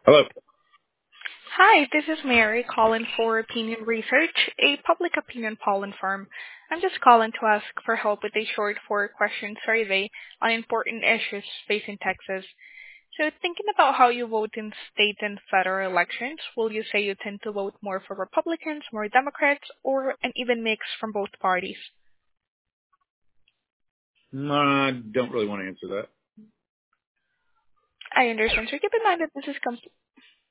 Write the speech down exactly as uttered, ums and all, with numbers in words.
Hello. Hi, this is Mary calling for Opinion Research, a public opinion polling firm. I'm just calling to ask for help with a short four-question survey on important issues facing Texas. So thinking about how you vote in state and federal elections, will you say you tend to vote more for Republicans, more Democrats, or an even mix from both parties? Mm, I don't really want to answer that. I understand. So keep in mind that this is com-